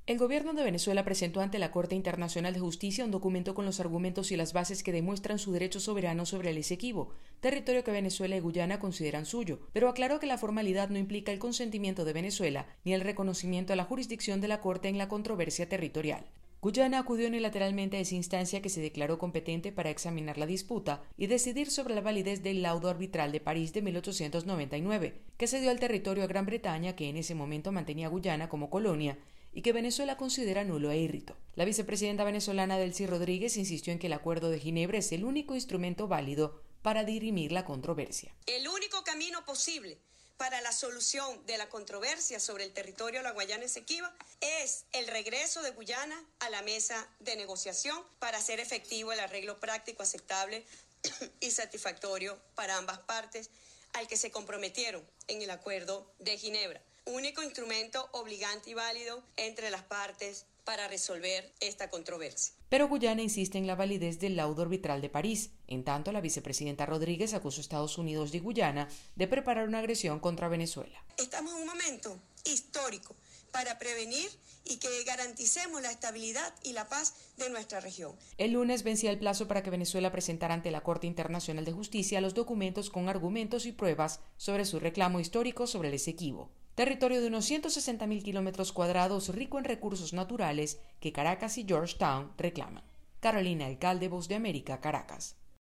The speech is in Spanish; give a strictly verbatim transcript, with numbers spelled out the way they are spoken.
El gobierno de Venezuela presentó ante la Corte Internacional de Justicia un documento con los argumentos y las bases que demuestran su derecho soberano sobre el Esequibo, territorio que Venezuela y Guyana consideran suyo, pero aclaró que la formalidad no implica el consentimiento de Venezuela ni el reconocimiento a la jurisdicción de la Corte en la controversia territorial. Guyana acudió unilateralmente a esa instancia que se declaró competente para examinar la disputa y decidir sobre la validez del laudo arbitral de París de mil ochocientos noventa y nueve, que cedió al territorio a Gran Bretaña, que en ese momento mantenía a Guyana como colonia, y que Venezuela considera nulo e irrito. La vicepresidenta venezolana Delcy Rodríguez insistió en que el Acuerdo de Ginebra es el único instrumento válido para dirimir la controversia. El único camino posible para la solución de la controversia sobre el territorio de la Guayana Esequiba es el regreso de Guyana a la mesa de negociación para hacer efectivo el arreglo práctico, aceptable y satisfactorio para ambas partes al que se comprometieron en el Acuerdo de Ginebra. Único instrumento obligante y válido entre las partes para resolver esta controversia. Pero Guyana insiste en la validez del laudo arbitral de París. En tanto, la vicepresidenta Rodríguez acusó a Estados Unidos y Guyana de preparar una agresión contra Venezuela. Estamos en un momento histórico para prevenir y que garanticemos la estabilidad y la paz de nuestra región. El lunes vencía el plazo para que Venezuela presentara ante la Corte Internacional de Justicia los documentos con argumentos y pruebas sobre su reclamo histórico sobre el Esequibo, territorio de unos ciento sesenta mil kilómetros cuadrados rico en recursos naturales que Caracas y Georgetown reclaman. Carolina Alcalde, Voz de América, Caracas.